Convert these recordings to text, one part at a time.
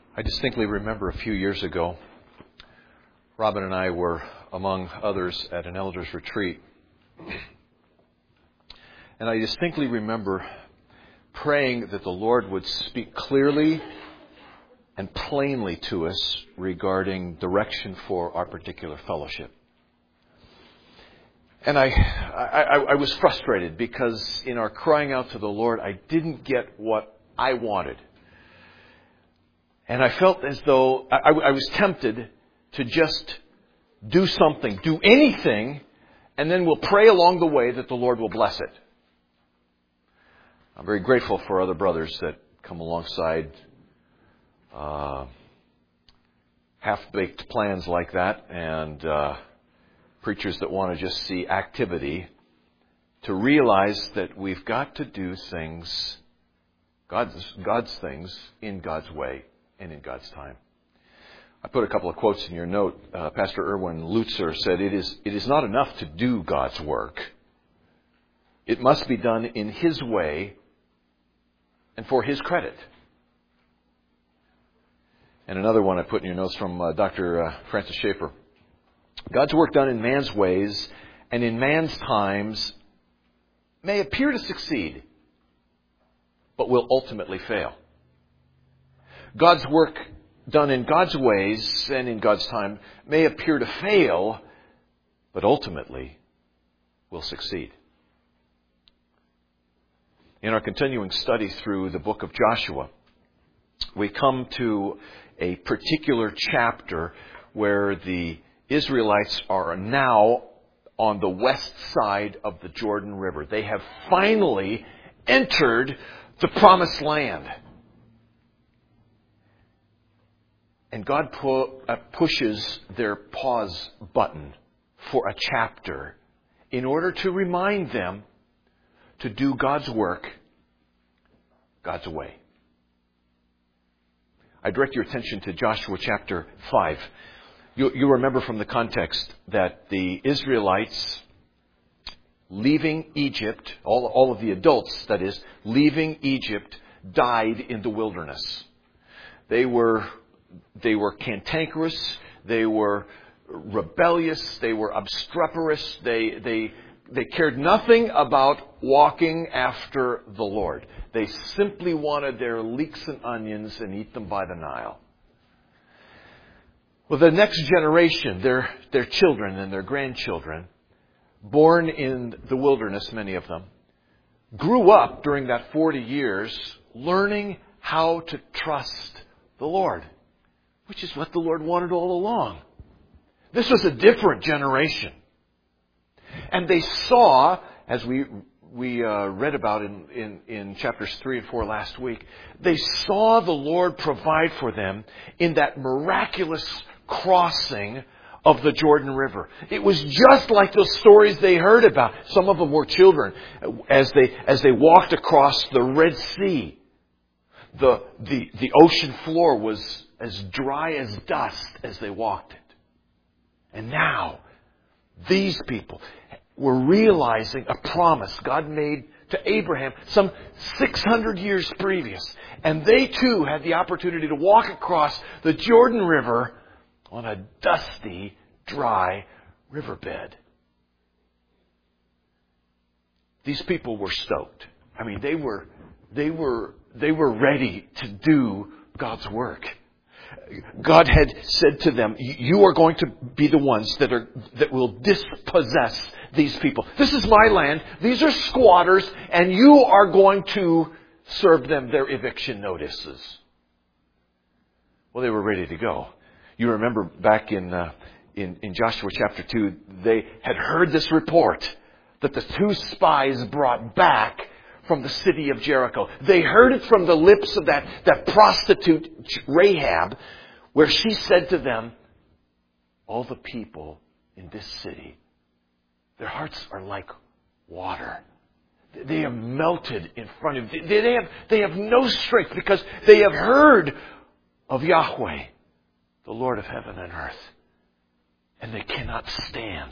I distinctly remember a few years ago, Robin and I were, among others, at an elders' retreat. And I distinctly remember praying that the Lord would speak clearly and plainly to us regarding direction for our particular fellowship. And I was frustrated because in our crying out to the Lord, I didn't get what I wanted. And I felt as though I was tempted to just do something, do anything, and then we'll pray along the way that the Lord will bless it. I'm very grateful for other brothers that come alongside half-baked plans like that, and preachers that want to just see activity, to realize that we've got to do things, God's things, in God's way and in God's time. I put a couple of quotes in your note. Pastor Erwin Lutzer said, it is not enough to do God's work. It must be done in His way and for His credit. And another one I put in your notes from Dr. Francis Schaeffer. God's work done in man's ways and in man's times may appear to succeed, but will ultimately fail. God's work done in God's ways and in God's time may appear to fail, but ultimately will succeed. In our continuing study through the book of Joshua, we come to a particular chapter where the Israelites are now on the west side of the Jordan River. They have finally entered the promised land. And God pushes their pause button for a chapter in order to remind them to do God's work God's way. I direct your attention to Joshua chapter 5. You remember from the context that the Israelites leaving Egypt, all of the adults, that is, leaving Egypt, died in the wilderness. They were cantankerous, they were rebellious, they were obstreperous, they cared nothing about walking after the Lord. They simply wanted their leeks and onions and eat them by the Nile. Well, the next generation, their children and their grandchildren, born in the wilderness, many of them, grew up during that 40 years learning how to trust the Lord, which is what the Lord wanted all along. This was a different generation. And they saw, as we read about in chapters 3 and 4 last week, they saw the Lord provide for them in that miraculous crossing of the Jordan River. It was just like those stories they heard about. Some of them were children. As they walked across the Red Sea, the ocean floor was as dry as dust as they walked it. And now, these people were realizing a promise God made to Abraham some 600 years previous. And they too had the opportunity to walk across the Jordan River on a dusty, dry riverbed. These people were stoked. I mean, they were ready to do God's work. God had said to them, you are going to be the ones that will dispossess these people. This is my land. These are squatters, and you are going to serve them their eviction notices. Well, they were ready to go. You remember back in Joshua chapter 2, they had heard this report that the 2 spies brought back from the city of Jericho. They heard it from the lips of that prostitute Rahab, where she said to them, all the people in this city, their hearts are like water. They have melted in front of you. They have no strength because they have heard of Yahweh, the Lord of heaven and earth. And they cannot stand.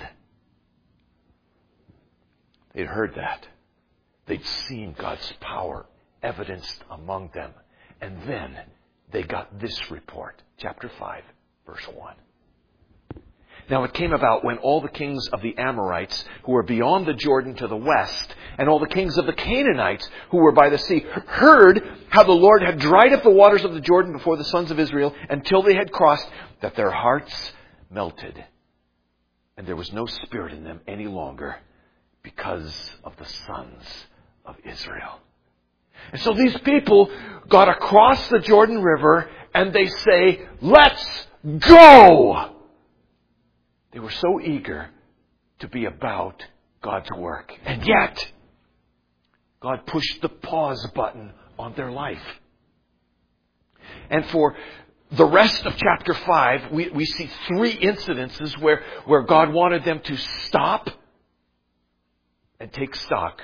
They'd heard that. They'd seen God's power evidenced among them. And then they got this report. Chapter 5, verse 1. Now it came about when all the kings of the Amorites who were beyond the Jordan to the west, and all the kings of the Canaanites who were by the sea, heard how the Lord had dried up the waters of the Jordan before the sons of Israel until they had crossed, that their hearts melted. And there was no spirit in them any longer because of the sons of Israel. And so these people got across the Jordan River and they say, let's go! They were so eager to be about God's work. And yet, God pushed the pause button on their life. And for the rest of chapter 5, we see 3 incidences where God wanted them to stop and take stock.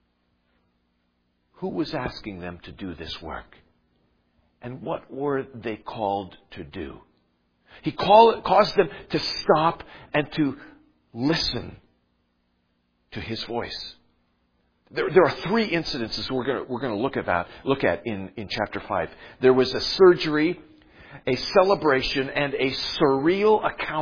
Who was asking them to do this work? And what were they called to do? He caused them to stop and to listen to His voice. There are 3 incidences we're going to look at in chapter 5. There was a surgery, a celebration, and a surreal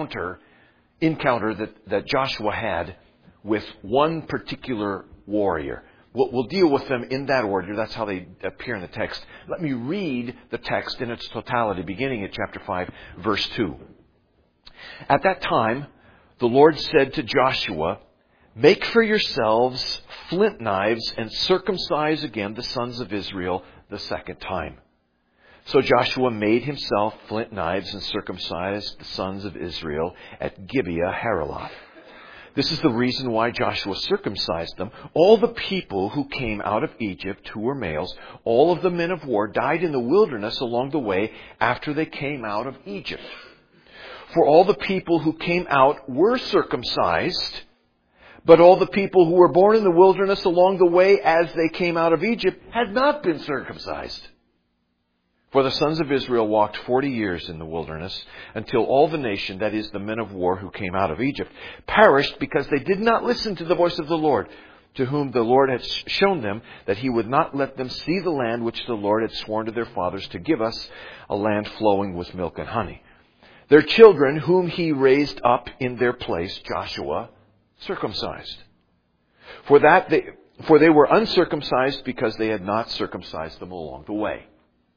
encounter that Joshua had with one particular warrior. We'll deal with them in that order. That's how they appear in the text. Let me read the text in its totality, beginning at chapter 5, verse 2. At that time, the Lord said to Joshua, "Make for yourselves flint knives and circumcise again the sons of Israel the second time." So Joshua made himself flint knives and circumcised the sons of Israel at Gibeah Haraloth. This is the reason why Joshua circumcised them. All the people who came out of Egypt, who were males, all of the men of war, died in the wilderness along the way after they came out of Egypt. For all the people who came out were circumcised, but all the people who were born in the wilderness along the way as they came out of Egypt had not been circumcised. For the sons of Israel walked 40 years in the wilderness until all the nation, that is, the men of war who came out of Egypt, perished because they did not listen to the voice of the Lord, to whom the Lord had shown them that He would not let them see the land which the Lord had sworn to their fathers to give us, a land flowing with milk and honey. Their children, whom He raised up in their place, Joshua circumcised. For they were uncircumcised because they had not circumcised them along the way.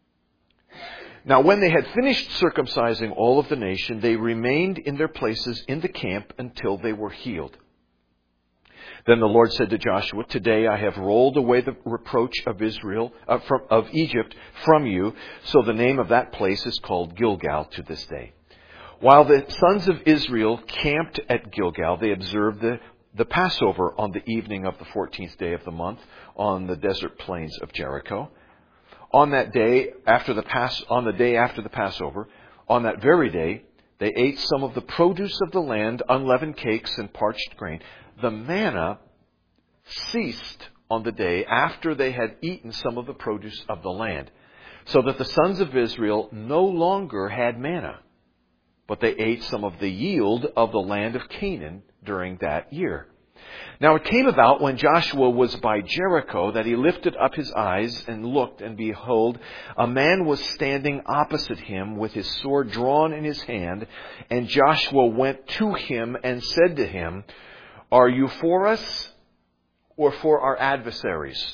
Now when they had finished circumcising all of the nation, they remained in their places in the camp until they were healed. Then the Lord said to Joshua, "Today I have rolled away the reproach of Egypt from you." So the name of that place is called Gilgal to this day. While the sons of Israel camped at Gilgal, they observed the Passover on the evening of the 14th day of the month on the desert plains of Jericho. On that day after the Passover, on that very day, they ate some of the produce of the land, unleavened cakes and parched grain. The manna ceased on the day after they had eaten some of the produce of the land, so that the sons of Israel no longer had manna, but they ate some of the yield of the land of Canaan during that year. Now it came about when Joshua was by Jericho that he lifted up his eyes and looked, and behold, a man was standing opposite him with his sword drawn in his hand. And Joshua went to him and said to him, "Are you for us or for our adversaries?"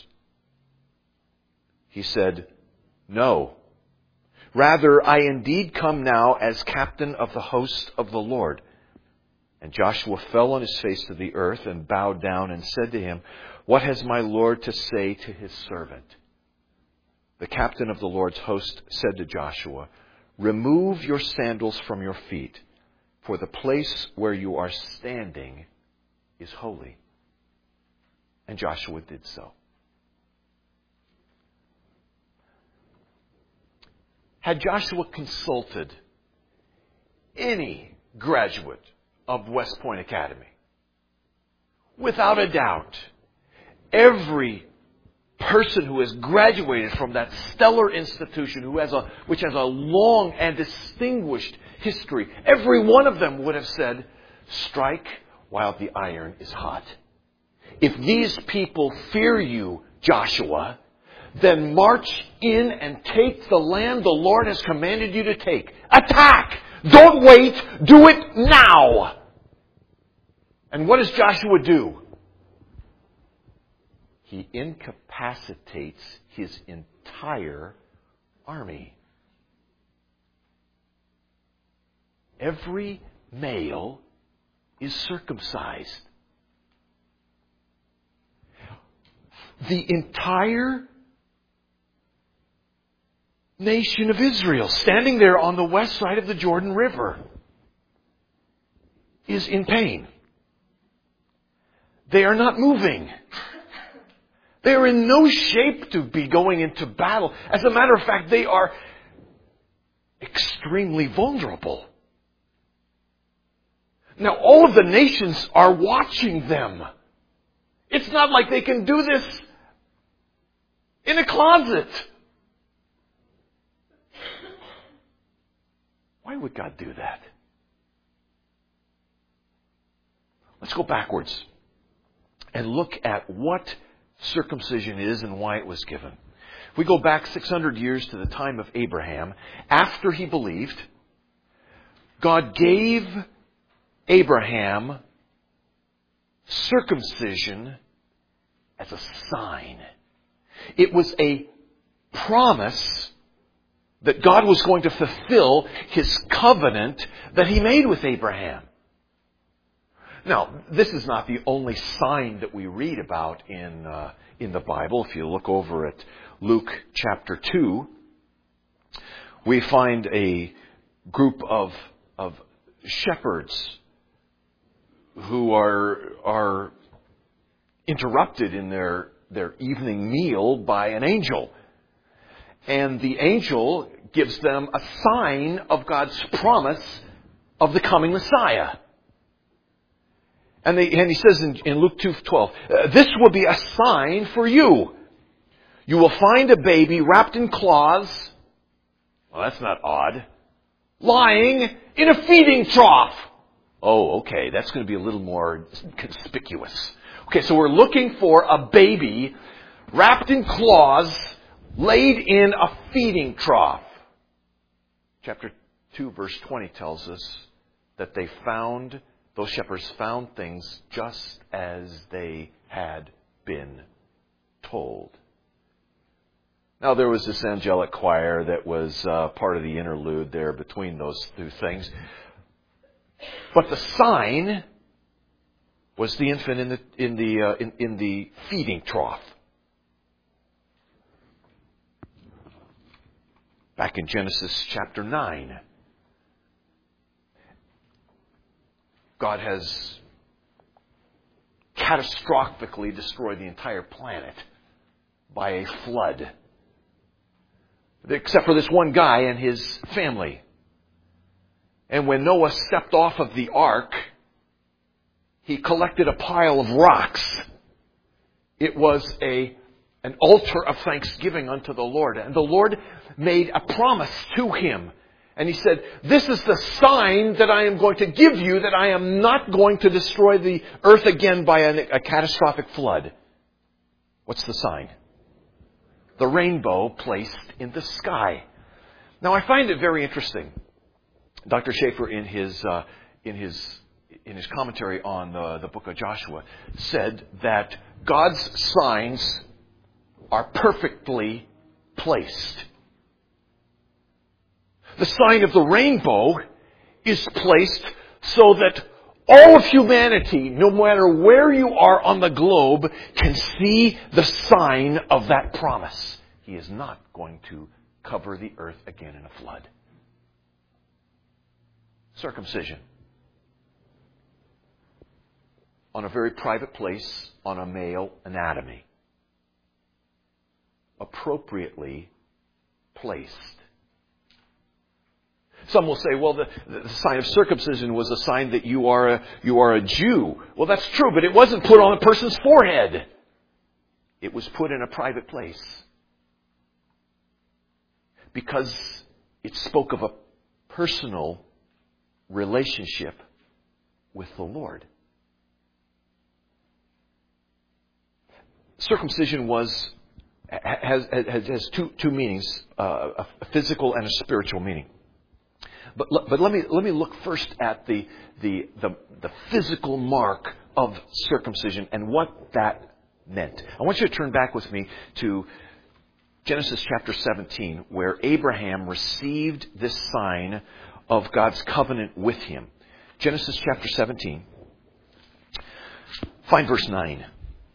He said, "No. Rather, I indeed come now as captain of the host of the Lord." And Joshua fell on his face to the earth and bowed down and said to him, "What has my Lord to say to His servant?" The captain of the Lord's host said to Joshua, "Remove your sandals from your feet, for the place where you are standing is holy." And Joshua did so. Had Joshua consulted any graduate of West Point Academy, without a doubt, every person who has graduated from that stellar institution, which has a long and distinguished history, every one of them would have said, "Strike while the iron is hot." If these people fear you, Joshua, then march in and take the land the Lord has commanded you to take. Attack! Don't wait. Do it now. And what does Joshua do? He incapacitates his entire army. Every male is circumcised. The entire nation of Israel, standing there on the west side of the Jordan River, is in pain. They are not moving. They are in no shape to be going into battle. As a matter of fact, they are extremely vulnerable. Now, all of the nations are watching them. It's not like they can do this in a closet. Why would God do that? Let's go backwards and look at what circumcision is and why it was given. If we go back 600 years to the time of Abraham, after he believed, God gave Abraham circumcision as a sign. It was a promise that God was going to fulfill His covenant that He made with Abraham. Now, this is not the only sign that we read about in the Bible. If you look over at Luke chapter 2, we find a group of shepherds who are interrupted in their evening meal by an angel. And the angel gives them a sign of God's promise of the coming Messiah. And he says in Luke 2:12, this will be a sign for you. You will find a baby wrapped in cloths. Well, that's not odd. Lying in a feeding trough. Oh, okay. That's going to be a little more conspicuous. Okay, so we're looking for a baby wrapped in cloths, laid in a feeding trough. Chapter 2, verse 20 tells us that those shepherds found things just as they had been told. Now, there was this angelic choir that was part of the interlude there between those two things. But the sign was the infant in the feeding trough. Back in Genesis chapter 9, God has catastrophically destroyed the entire planet by a flood. Except for this one guy and his family. And when Noah stepped off of the ark, he collected a pile of rocks. It was an altar of thanksgiving unto the Lord. And the Lord made a promise to him. And he said, this is the sign that I am going to give you, that I am not going to destroy the earth again by a catastrophic flood. What's the sign? The rainbow placed in the sky. Now, I find it very interesting. Dr. Schaeffer, in his commentary on the book of Joshua, said that God's signs are perfectly placed. The sign of the rainbow is placed so that all of humanity, no matter where you are on the globe, can see the sign of that promise. He is not going to cover the earth again in a flood. Circumcision. On a very private place, on a male anatomy. Appropriately placed. Some will say, well, the sign of circumcision was a sign that you are a Jew. Well, that's true, but it wasn't put on a person's forehead. It was put in a private place. Because it spoke of a personal relationship with the Lord. Circumcision was has two meanings, a physical and a spiritual meaning. But let me look first at the physical mark of circumcision and what that meant. I want you to turn back with me to Genesis chapter 17, where Abraham received this sign of God's covenant with him. Genesis chapter 17. Find verse 9.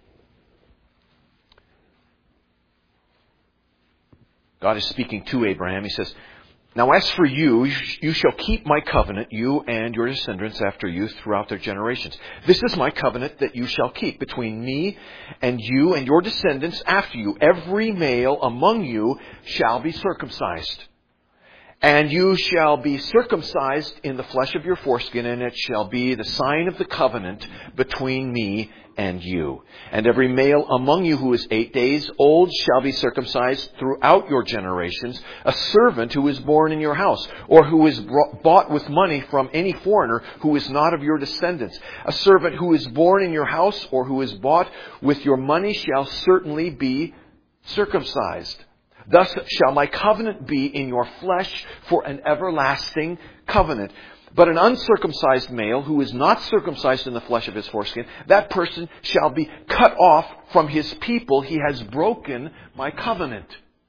God is speaking to Abraham. He says, "Now as for you, you shall keep my covenant, you and your descendants after you throughout their generations. This is my covenant that you shall keep between me and you and your descendants after you. Every male among you shall be circumcised. And you shall be circumcised in the flesh of your foreskin, and it shall be the sign of the covenant between me and you. And every male among you who is 8 days old shall be circumcised throughout your generations. A servant who is born in your house, or who is bought with money from any foreigner who is not of your descendants. A servant who is born in your house, or who is bought with your money shall certainly be circumcised. Thus shall my covenant be in your flesh for an everlasting covenant. But an uncircumcised male who is not circumcised in the flesh of his foreskin, that person shall be cut off from his people. He has broken my covenant."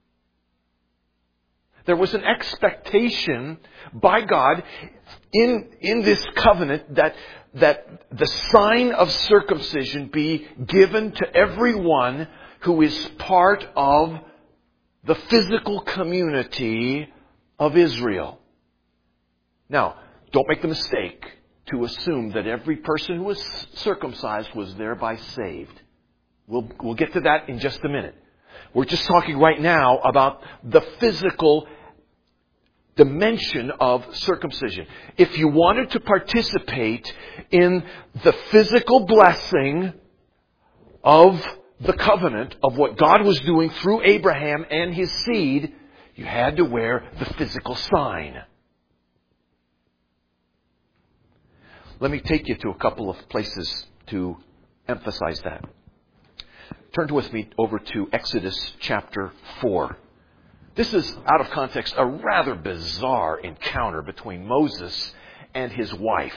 There was an expectation by God in this covenant that the sign of circumcision be given to everyone who is part of the physical community of Israel. Now, don't make the mistake to assume that every person who was circumcised was thereby saved. We'll get to that in just a minute. We're just talking right now about the physical dimension of circumcision. If you wanted to participate in the physical blessing of the covenant of what God was doing through Abraham and his seed, you had to wear the physical sign. Let me take you to a couple of places to emphasize that. Turn with me over to Exodus chapter 4. This is, out of context, a rather bizarre encounter between Moses and his wife.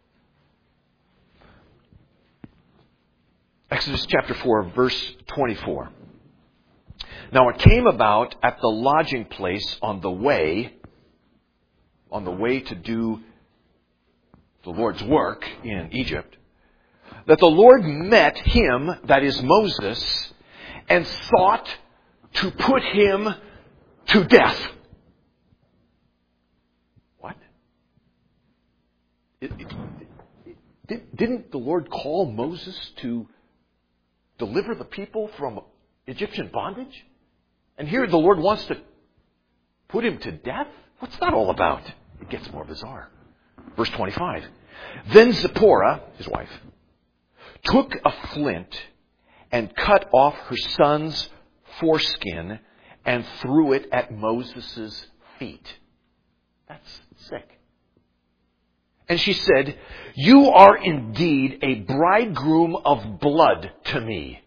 Exodus chapter 4, verse 24. "Now it came about at the lodging place on the way to do the Lord's work in Egypt, that the Lord met him," that is Moses, "and sought to put him to death." What? Didn't the Lord call Moses to deliver the people from Egyptian bondage? And here the Lord wants to put him to death? What's that all about? It gets more bizarre. Verse 25. "Then Zipporah," his wife, "took a flint and cut off her son's foreskin and threw it at Moses' feet." That's sick. "And she said, 'You are indeed a bridegroom of blood to me.'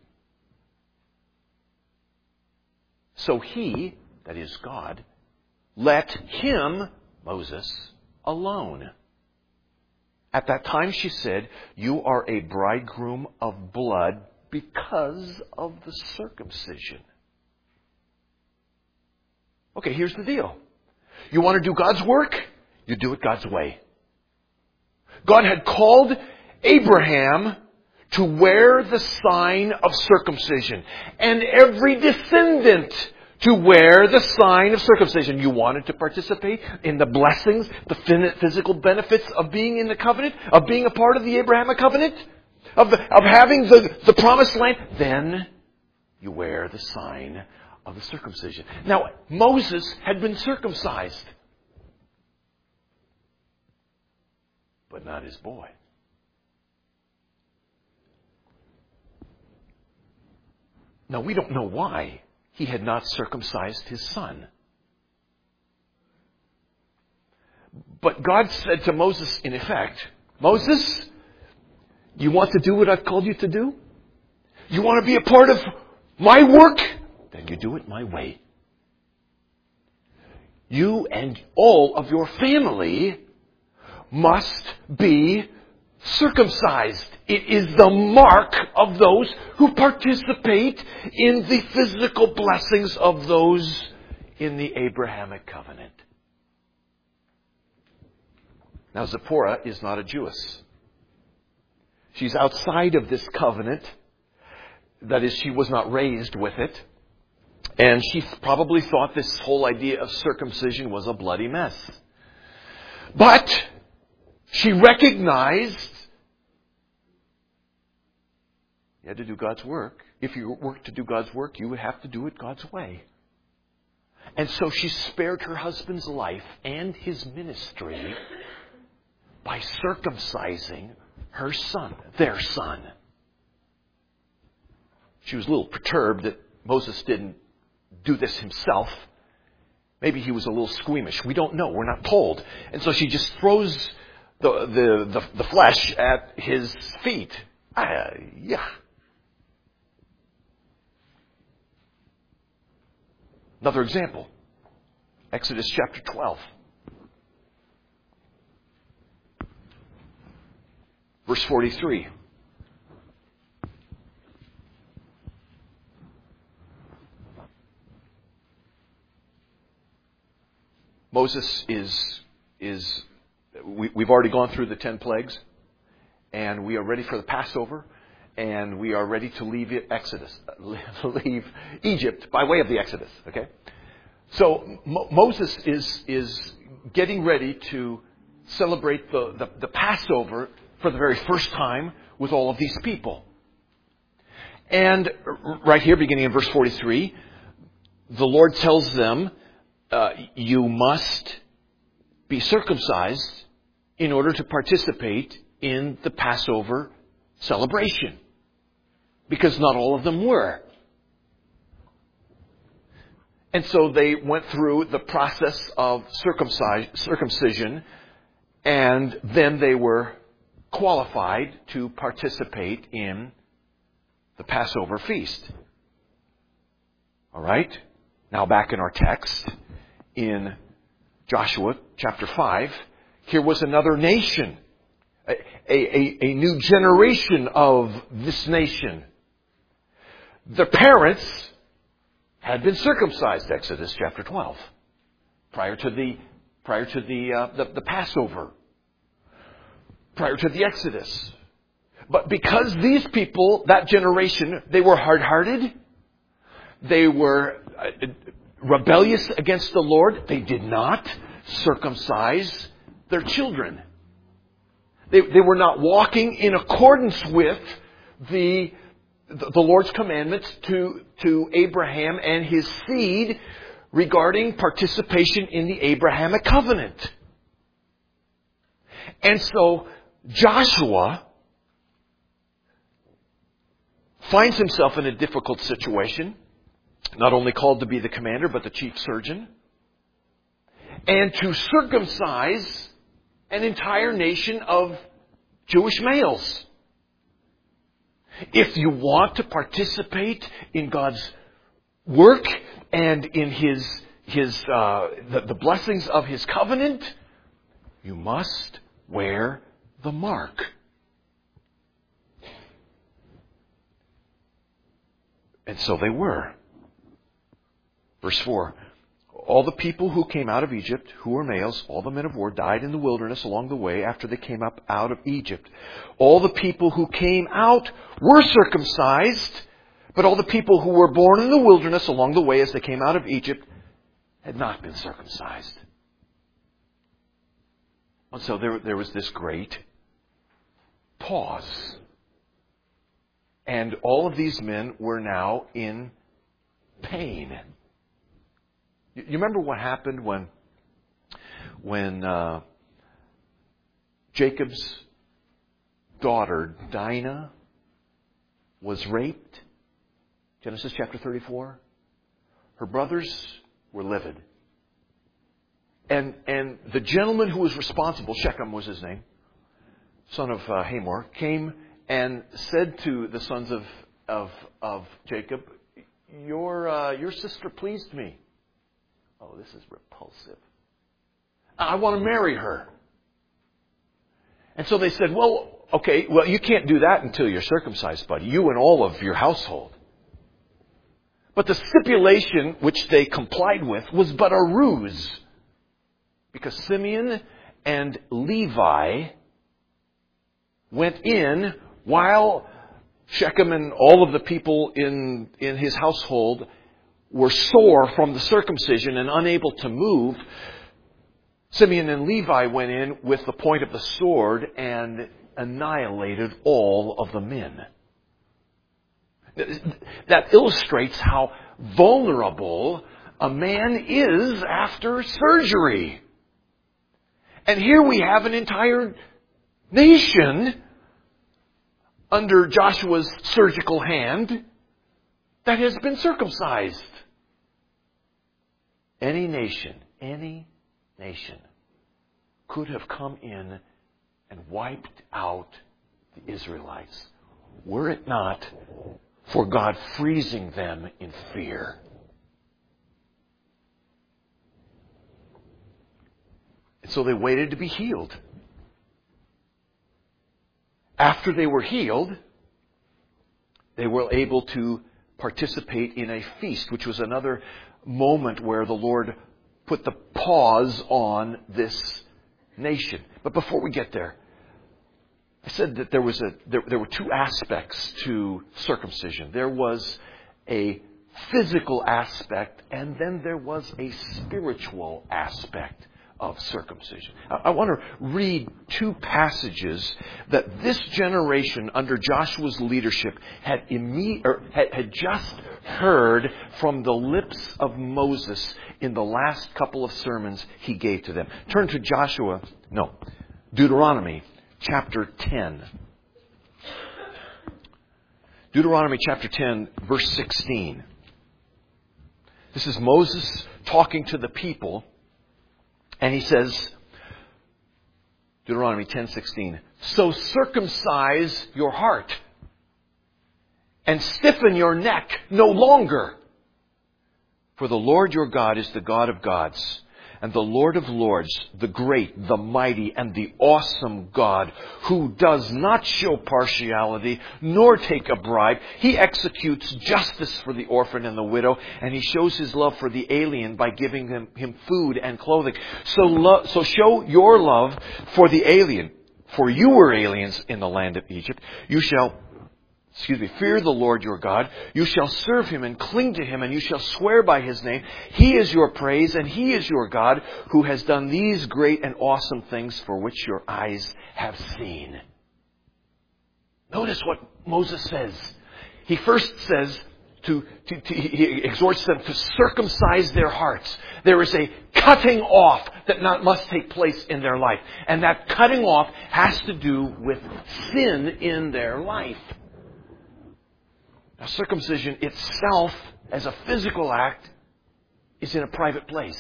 So he," that is God, "let him," Moses, "alone. At that time she said, 'You are a bridegroom of blood because of the circumcision.'" Okay, here's the deal. You want to do God's work? You do it God's way. God had called Abraham to wear the sign of circumcision, and every descendant to wear the sign of circumcision. You wanted to participate in the blessings, the physical benefits of being in the covenant, of being a part of the Abrahamic covenant, of having the promised land, then you wear the sign of the circumcision. Now, Moses had been circumcised, but not his boy. Now, we don't know why he had not circumcised his son. But God said to Moses, in effect, "Moses, you want to do what I've called you to do? You want to be a part of my work then you do it my way. You and all of your family must be circumcised. It is the mark of those who participate in the physical blessings of those in the Abrahamic covenant. Now, Zipporah is not a Jewess. She's outside of this covenant. That is, she was not raised with it. And she probably thought this whole idea of circumcision was a bloody mess. But she recognized you had to do God's work. If you work to do God's work, you would have to do it God's way. And so she spared her husband's life and his ministry by circumcising her son, their son. She was a little perturbed that Moses didn't do this himself. Maybe he was a little squeamish. We don't know. We're not told. And so she just throws the flesh at his feet. Yeah. Another example. Exodus chapter 12. Verse 43. Moses we've already gone through the 10 plagues, and we are ready for the Passover, and we are ready to leave leave Egypt by way of the Exodus. Okay, so Moses is getting ready to celebrate the Passover for the very first time with all of these people, and right here, beginning in verse 43, the Lord tells them, you must be circumcised in order to participate in the Passover celebration. Because not all of them were. And so they went through the process of circumcision, and then they were qualified to participate in the Passover feast. All right? Now back in our text, in Joshua chapter 5, here was another nation, a new generation of this nation. The parents had been circumcised, Exodus chapter 12, prior to the Passover, prior to the Exodus. But because these people, that generation, they were hard-hearted, they were rebellious against the Lord, they did not circumcise their children. They were not walking in accordance with the Lord's commandments to Abraham and his seed regarding participation in the Abrahamic covenant. And so Joshua finds himself in a difficult situation. Not only called to be the commander, but the chief surgeon. And to circumcise an entire nation of Jewish males. If you want to participate in God's work and in the blessings of His covenant, you must wear the mark. And so they were. Verse 4, all the people who came out of Egypt, who were males, all the men of war, died in the wilderness along the way after they came up out of Egypt. All the people who came out were circumcised, but all the people who were born in the wilderness along the way as they came out of Egypt had not been circumcised. And so there was this great pause. And all of these men were now in pain. You remember what happened when Jacob's daughter, Dinah, was raped? Genesis chapter 34. Her brothers were livid. And the gentleman who was responsible, Shechem was his name, son of Hamor, came and said to the sons of Jacob, your sister pleased me. Oh, this is repulsive. I want to marry her. And so they said, well, okay, well, you can't do that until you're circumcised, buddy. You and all of your household. But the stipulation which they complied with was but a ruse. Because Simeon and Levi went in while Shechem and all of the people in his household were sore from the circumcision and unable to move. Simeon and Levi went in with the point of the sword and annihilated all of the men. That illustrates how vulnerable a man is after surgery. And here we have an entire nation under Joshua's surgical hand that has been circumcised. Any nation could have come in and wiped out the Israelites, were it not for God freezing them in fear. And so they waited to be healed. After they were healed, they were able to participate in a feast, which was another moment where the Lord put the pause on this nation. But before we get there, I said that there were two aspects to circumcision. There was a physical aspect, and then there was a spiritual aspect of circumcision. I want to read two passages that this generation under Joshua's leadership had just heard from the lips of Moses in the last couple of sermons he gave to them. Turn to Deuteronomy chapter 10. Deuteronomy chapter 10, verse 16. This is Moses talking to the people. And he says, Deuteronomy 10:16, so circumcise your heart and stiffen your neck no longer. For the Lord your God is the God of gods and the Lord of lords, the great, the mighty, and the awesome God, who does not show partiality nor take a bribe. He executes justice for the orphan and the widow, and he shows his love for the alien by giving him food and clothing. So show your love for the alien. For you were aliens in the land of Egypt. You shall fear the Lord your God. You shall serve him and cling to him, and you shall swear by his name. He is your praise, and he is your God, who has done these great and awesome things for which your eyes have seen. Notice what Moses says. He first says he exhorts them to circumcise their hearts. There is a cutting off that must take place in their life. And that cutting off has to do with sin in their life. Now, circumcision itself, as a physical act, is in a private place.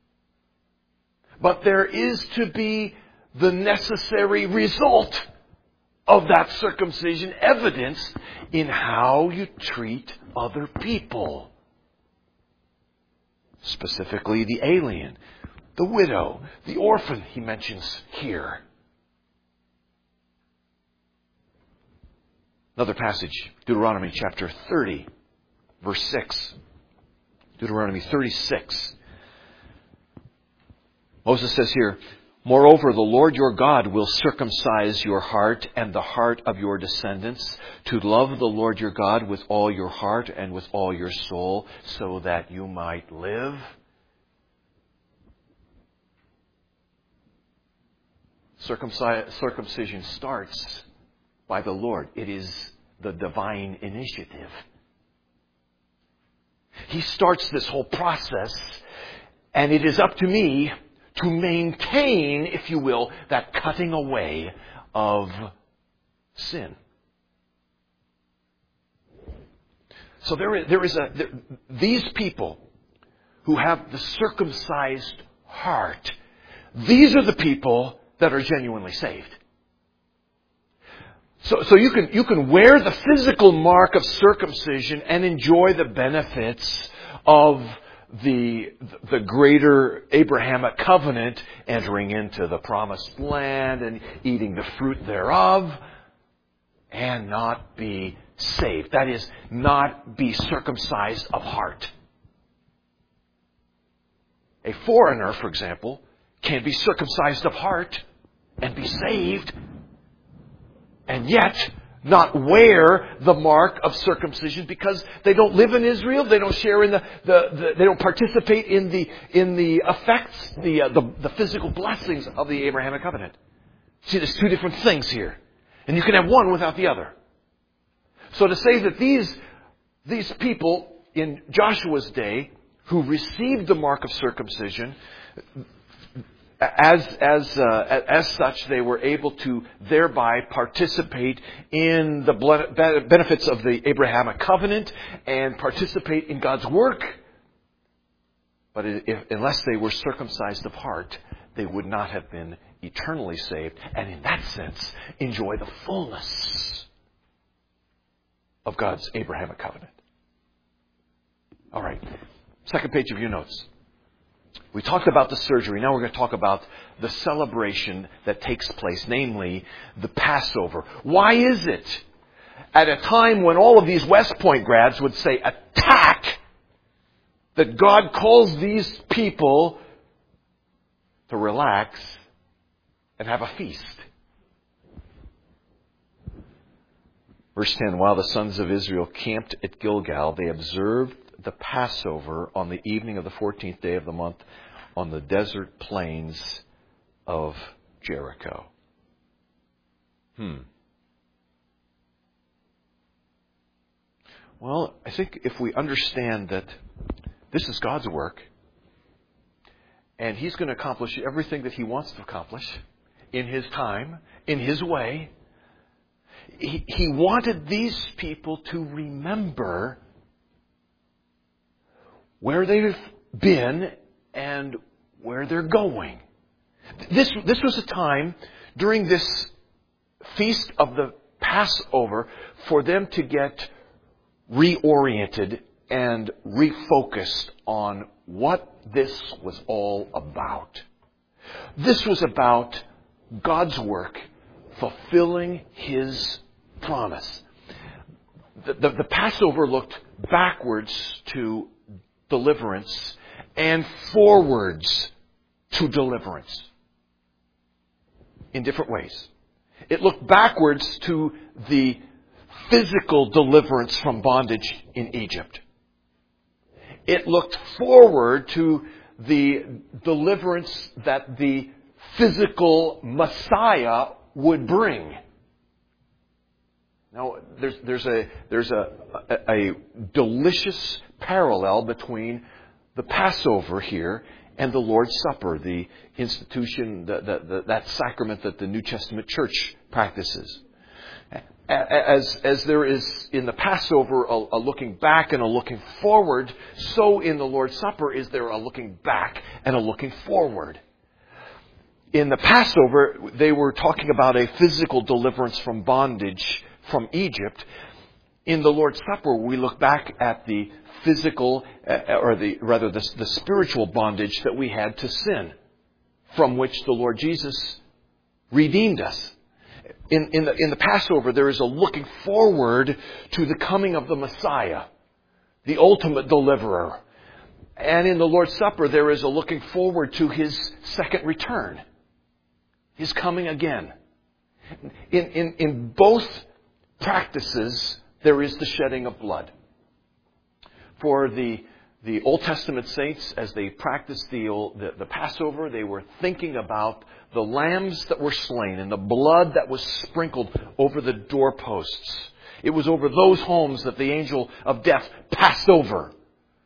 But there is to be the necessary result of that circumcision evidenced in how you treat other people. Specifically, the alien, the widow, the orphan he mentions here. Another passage, Deuteronomy chapter 30, verse 6. Deuteronomy 36. Moses says here, moreover, the Lord your God will circumcise your heart and the heart of your descendants to love the Lord your God with all your heart and with all your soul, so that you might live. Circumcision starts by the Lord. It is the divine initiative. He starts this whole process, and it is up to me to maintain, if you will, that cutting away of sin. So these people who have the circumcised heart, these are the people that are genuinely saved. So you can wear the physical mark of circumcision and enjoy the benefits of the greater Abrahamic covenant, entering into the promised land and eating the fruit thereof, and not be saved. That is, not be circumcised of heart. A foreigner, for example, can be circumcised of heart and be saved, and yet not wear the mark of circumcision because they don't live in Israel. They don't share in they don't participate in the effects, the physical blessings of the Abrahamic covenant. See, there's two different things here, and you can have one without the other. So to say that these people in Joshua's day who received the mark of circumcision, as such, they were able to thereby participate in the benefits of the Abrahamic covenant and participate in God's work. But unless they were circumcised of heart, they would not have been eternally saved, and in that sense, enjoy the fullness of God's Abrahamic covenant. All right. Second page of your notes. We talked about the surgery. Now we're going to talk about the celebration that takes place, namely the Passover. Why is it at a time when all of these West Point grads would say attack, that God calls these people to relax and have a feast? Verse 10, while the sons of Israel camped at Gilgal, they observed the Passover on the evening of the 14th day of the month on the desert plains of Jericho. Well, I think if we understand that this is God's work, and He's going to accomplish everything that He wants to accomplish in His time, in His way, He wanted these people to remember where they've been and where they're going. This was a time during this feast of the Passover for them to get reoriented and refocused on what this was all about. This was about God's work fulfilling His promise. The Passover looked backwards to deliverance and forwards to deliverance in different ways. It looked backwards to the physical deliverance from bondage in Egypt. It looked forward to the deliverance that the physical Messiah would bring. Now, there's a delicious parallel between the Passover here and the Lord's Supper, the institution, that sacrament that the New Testament church practices. As there is in the Passover a looking back and a looking forward, so in the Lord's Supper is there a looking back and a looking forward. In the Passover, they were talking about a physical deliverance from bondage from Egypt. In the Lord's Supper, we look back at the physical, the spiritual bondage that we had to sin, from which the Lord Jesus redeemed us. In the Passover, there is a looking forward to the coming of the Messiah, the ultimate deliverer. And in the Lord's Supper, there is a looking forward to His second return, His coming again. In both practices, there is the shedding of blood. For the Old Testament saints, as they practiced the Passover, they were thinking about the lambs that were slain and the blood that was sprinkled over the doorposts. It was over those homes that the angel of death passed over.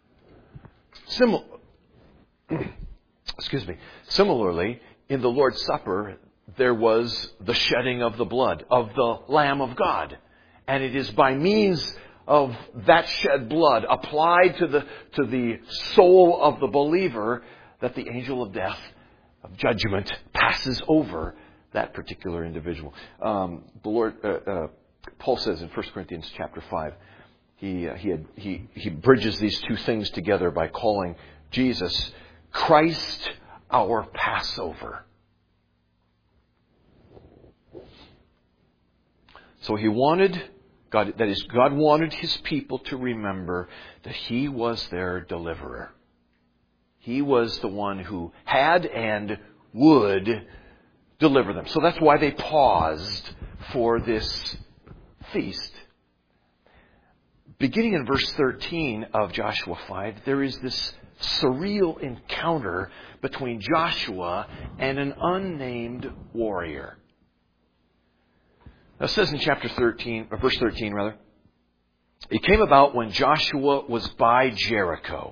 Similarly, in the Lord's Supper, there was the shedding of the blood of the Lamb of God. And it is by means of that shed blood applied to the soul of the believer that the angel of death, of judgment, passes over, that particular individual. The Lord, Paul says in 1 Corinthians chapter 5, he bridges these two things together by calling Jesus Christ our Passover. So he wanted, God wanted his people to remember that he was their deliverer. He was the one who had and would deliver them. So that's why they paused for this feast. Beginning in verse 13 of Joshua 5, there is this surreal encounter between Joshua and an unnamed warrior. Now it says in chapter 13, or verse 13 rather, it came about when Joshua was by Jericho.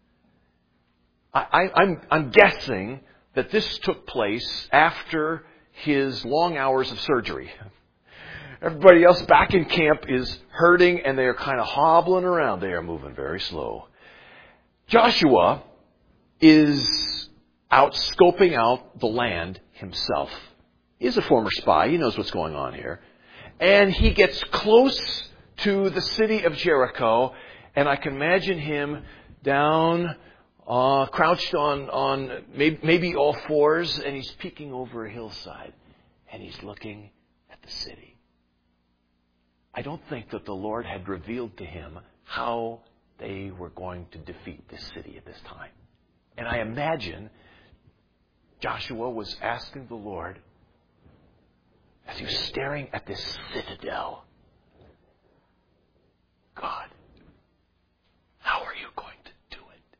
I'm guessing that this took place after his long hours of surgery. Everybody else back in camp is hurting and they are kind of hobbling around. They are moving very slow. Joshua is out scoping out the land himself. He's a former spy. He knows what's going on here. And he gets close to the city of Jericho, and I can imagine him down, crouched on maybe all fours, and he's peeking over a hillside, and he's looking at the city. I don't think that the Lord had revealed to him how they were going to defeat this city at this time. And I imagine Joshua was asking the Lord, as he was staring at this citadel, God, how are you going to do it?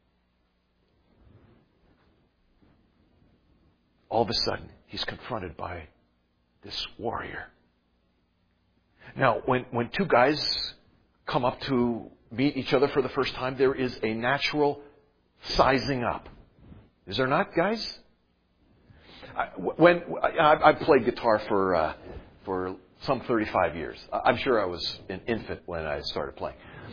All of a sudden, he's confronted by this warrior. Now, when two guys come up to meet each other for the first time, there is a natural sizing up. Is there not, guys? When I played guitar for some 35 years. I'm sure I was an infant when I started playing.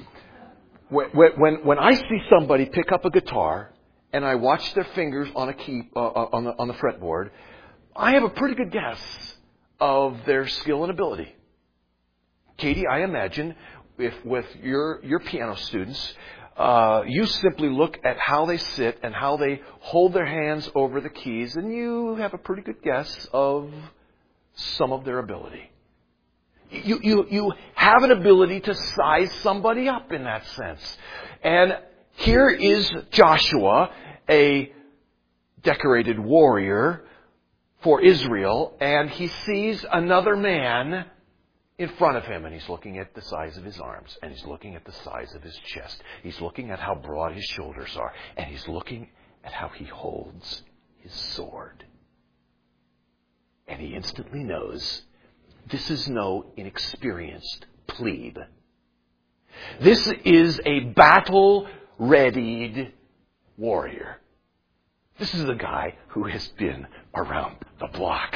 When I see somebody pick up a guitar and I watch their fingers on a key on the fretboard, I have a pretty good guess of their skill and ability. Katie, I imagine if with your piano students, you simply look at how they sit and how they hold their hands over the keys, and you have a pretty good guess of some of their ability. You have an ability to size somebody up in that sense. And here is Joshua, a decorated warrior for Israel, and he sees another man in front of him, and he's looking at the size of his arms, and he's looking at the size of his chest. He's looking at how broad his shoulders are, and he's looking at how he holds his sword. And he instantly knows this is no inexperienced plebe. This is a battle-readied warrior. This is a guy who has been around the block.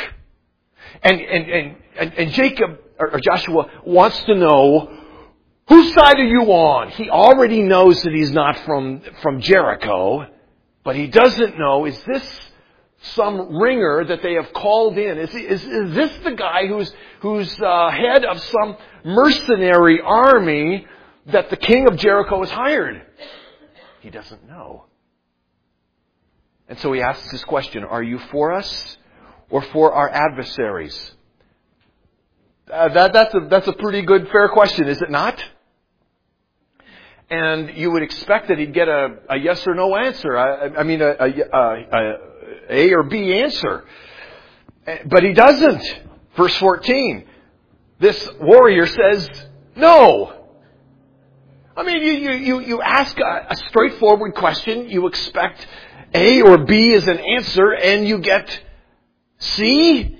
And Jacob, or Joshua, wants to know, whose side are you on? He already knows that he's not from Jericho, but he doesn't know, is this some ringer that they have called in? Is this the guy who's head of some mercenary army that the king of Jericho has hired? He doesn't know. And so he asks this question, are you for us or for our adversaries? That's a pretty good, fair question, is it not? And you would expect that he'd get a yes or no answer. I mean, A or B answer. But he doesn't. Verse 14. This warrior says, no. I mean, you ask a straightforward question, you expect A or B as an answer, and you get C?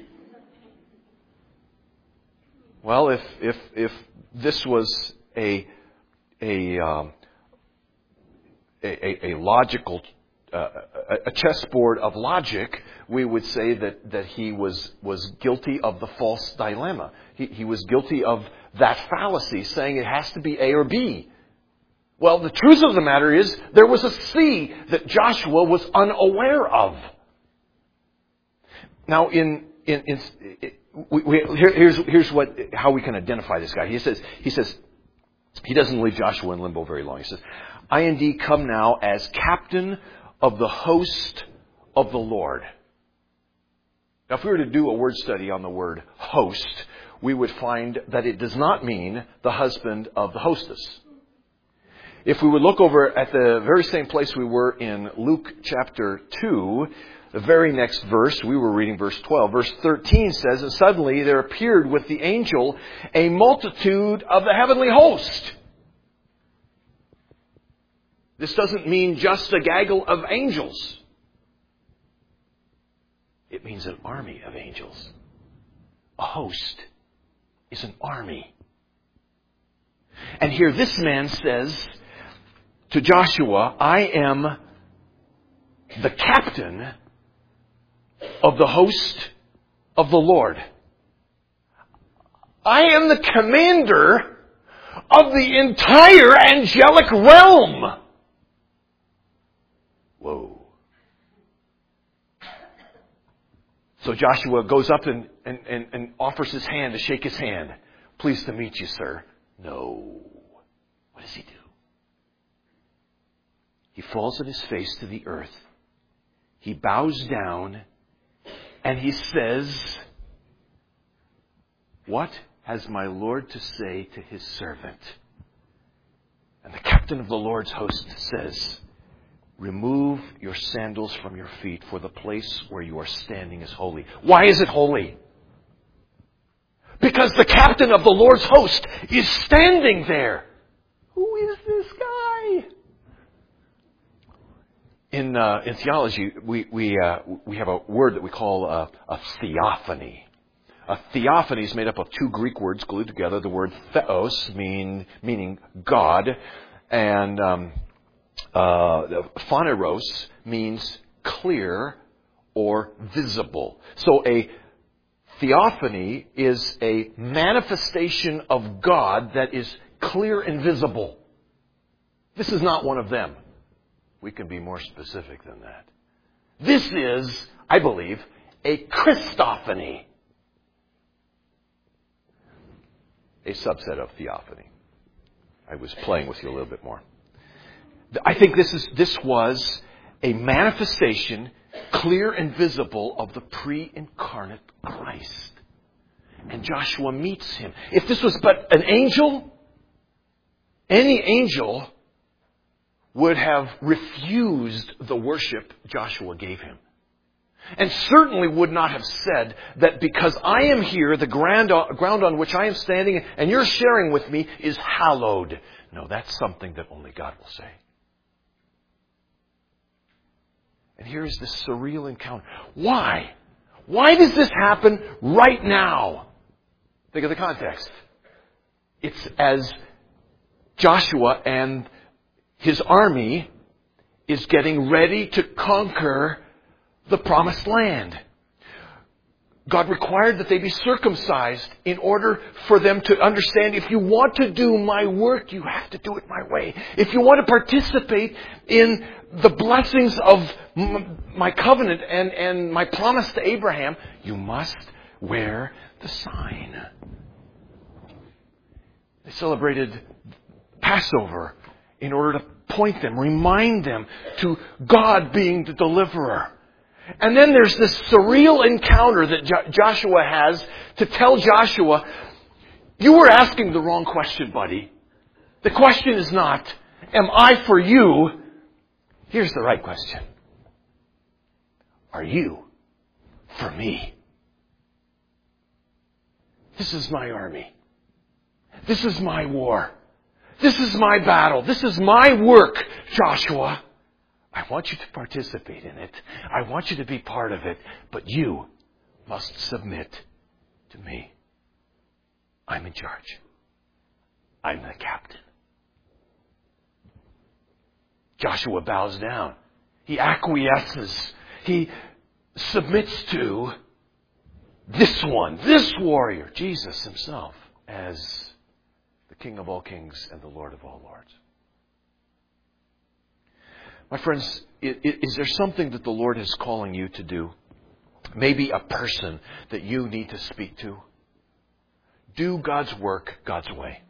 Well, if this was a logical a chessboard of logic, we would say that he was guilty of the false dilemma. He was guilty of that fallacy, saying it has to be A or B. Well, the truth of the matter is there was a C that Joshua was unaware of. Now, in here's how we can identify this guy. He says he doesn't leave Joshua in limbo very long. He says, I indeed come now as captain of the host of the Lord. Now, if we were to do a word study on the word host, we would find that it does not mean the husband of the hostess. If we would look over at the very same place we were in Luke chapter 2, the very next verse, we were reading verse 12. Verse 13 says, and suddenly there appeared with the angel a multitude of the heavenly host. This doesn't mean just a gaggle of angels. It means an army of angels. A host is an army. And here this man says to Joshua, I am the captain of the host of the Lord. I am the commander of the entire angelic realm. Whoa. So Joshua goes up and offers his hand to shake his hand. Pleased to meet you, sir. No. What does he do? He falls on his face to the earth. He bows down and he says, what has my Lord to say to his servant? And the captain of the Lord's host says, remove your sandals from your feet, for the place where you are standing is holy. Why is it holy? Because the captain of the Lord's host is standing there. Who is this guy? In theology, we have a word that we call a theophany. A theophany is made up of two Greek words glued together. The word theos, meaning God, and phaneros means clear or visible. So a theophany is a manifestation of God that is clear and visible. This is not one of them. We can be more specific than that. This is, I believe, a Christophany. A subset of theophany. I was playing with you a little bit more. I think this was a manifestation, clear and visible, of the pre-incarnate Christ. And Joshua meets him. If this was but an angel, any angel would have refused the worship Joshua gave him. And certainly would not have said that because I am here, the ground on which I am standing and you're sharing with me is hallowed. No, that's something that only God will say. And here's this surreal encounter. Why? Why does this happen right now? Think of the context. It's as Joshua and his army is getting ready to conquer the promised land. God required that they be circumcised in order for them to understand, if you want to do my work, you have to do it my way. If you want to participate in the blessings of my covenant and my promise to Abraham, you must wear the sign. They celebrated Passover in order to point them, remind them to God being the deliverer. And then there's this surreal encounter that Joshua has to tell Joshua, you were asking the wrong question, buddy. The question is not, am I for you? Here's the right question. Are you for me? This is my army. This is my war. This is my battle. This is my work, Joshua. I want you to participate in it. I want you to be part of it. But you must submit to me. I'm in charge. I'm the captain. Joshua bows down. He acquiesces. He submits to this one, this warrior, Jesus himself, as the King of all kings and the Lord of all lords. My friends, is there something that the Lord is calling you to do? maybe a person that you need to speak to. Do God's work God's way.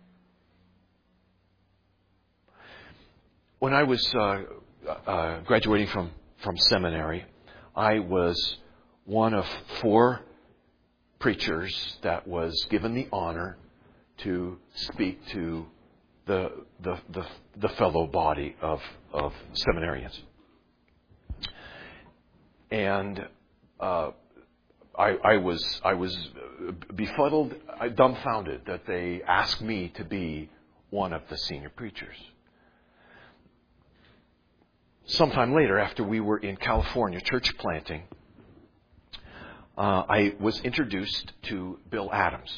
When I was graduating from seminary, I was one of 4 preachers that was given the honor to speak to the fellow body of seminarians. And I was befuddled, dumbfounded that they asked me to be one of the senior preachers. Sometime later, after we were in California church planting, I was introduced to Bill Adams.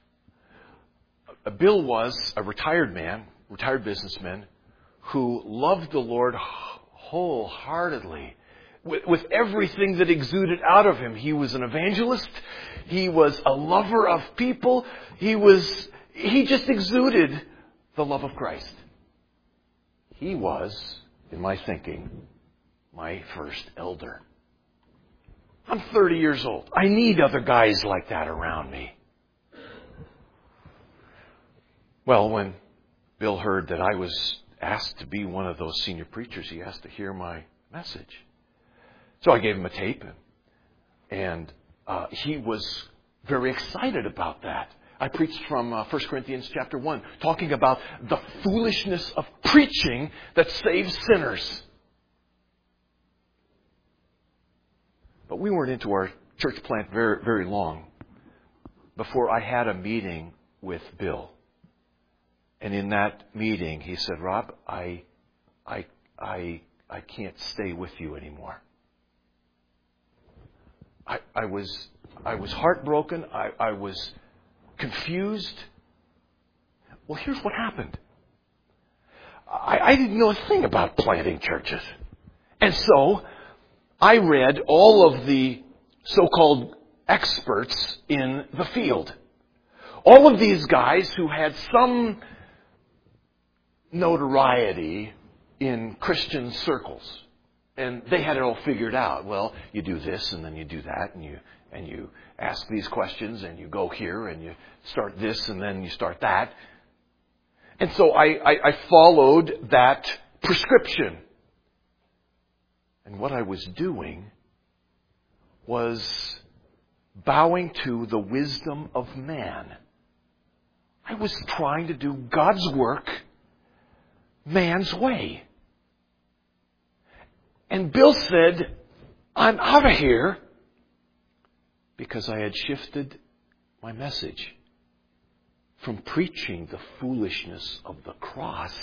Bill was a retired businessman, who loved the Lord wholeheartedly. With everything that exuded out of him. He was an evangelist. He was a lover of people. He just exuded the love of Christ. He was, in my thinking, my first elder. I'm 30 years old. I need other guys like that around me. Well, when Bill heard that I was asked to be one of those senior preachers, he asked to hear my message. So I gave him a tape, and he was very excited about that. I preached from 1 Corinthians chapter 1, talking about the foolishness of preaching that saves sinners. But we weren't into our church plant very, very long before I had a meeting with Bill. And in that meeting, he said, "Rob, I can't stay with you anymore." I was heartbroken. I was confused. Well, here's what happened. I didn't know a thing about planting churches. And so I read all of the so-called experts in the field. All of these guys who had some notoriety in Christian circles. And they had it all figured out. Well, you do this and then you do that and you ask these questions and you go here and you start this and then you start that. And so I followed that prescription. And what I was doing was bowing to the wisdom of man. I was trying to do God's work man's way. And Bill said, "I'm out of here," because I had shifted my message from preaching the foolishness of the cross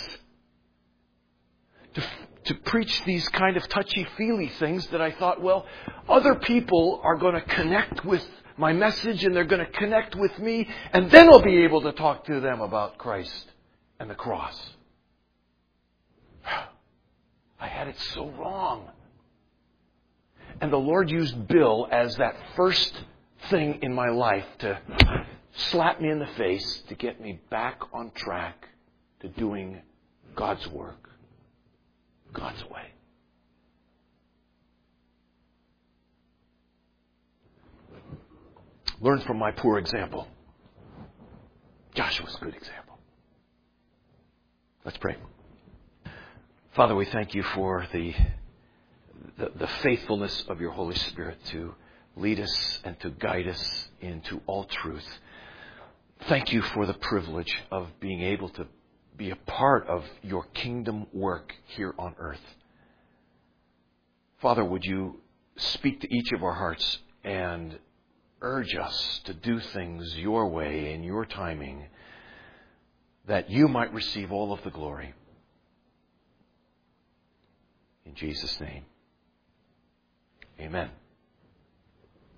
to preach these kind of touchy-feely things that I thought, well, other people are going to connect with my message and they're going to connect with me, and then I'll be able to talk to them about Christ and the cross. I had it so wrong. And the Lord used Bill as that first thing in my life to slap me in the face, to get me back on track to doing God's work, God's way. Learn from my poor example. Joshua's a good example. Let's pray. Father, we thank you for the faithfulness of your Holy Spirit to lead us and to guide us into all truth. Thank you for the privilege of being able to be a part of your kingdom work here on earth. Father, would you speak to each of our hearts and urge us to do things your way in your timing, that you might receive all of the glory. In Jesus' name, amen.